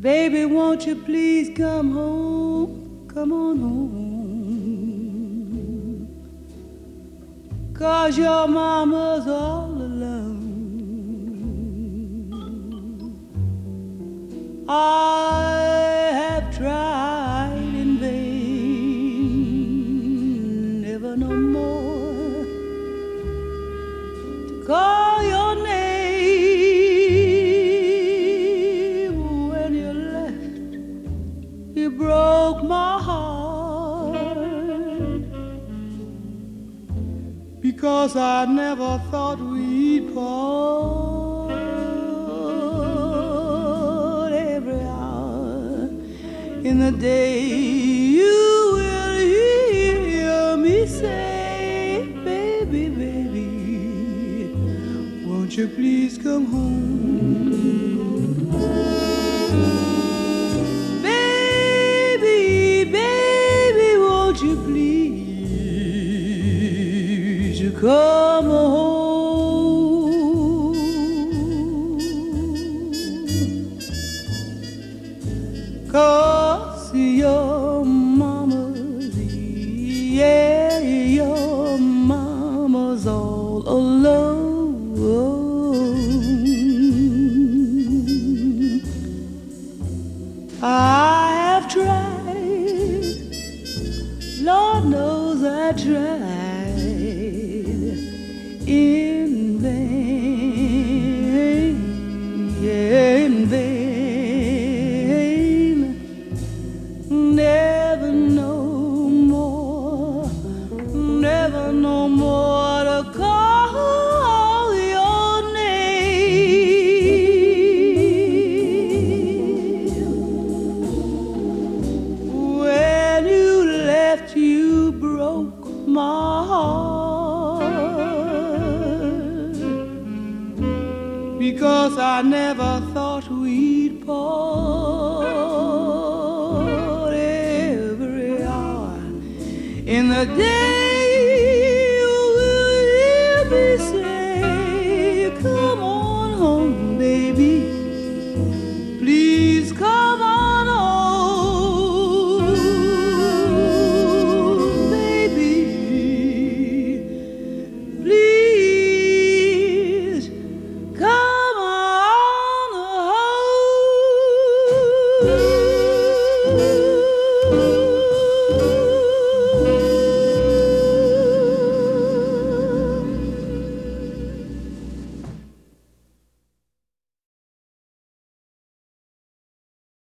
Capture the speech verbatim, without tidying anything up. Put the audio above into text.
Baby, won't you please come home, come on home, 'cause your mama's all alone. I have tried in vain, never no more to call your name. When you left, you broke my heart, because I never thought we'd part. Every hour in the day you will hear me say, baby, baby, won't you please come home? Baby, baby, won't you please come home? 'Cause your mama's, yeah, your mama's all alone. I have tried, Lord knows I tried in vain, yeah, in vain. Never no more, never no more to call your name. When you left, you broke my heart, because I never thought we'd part. Every hour in the day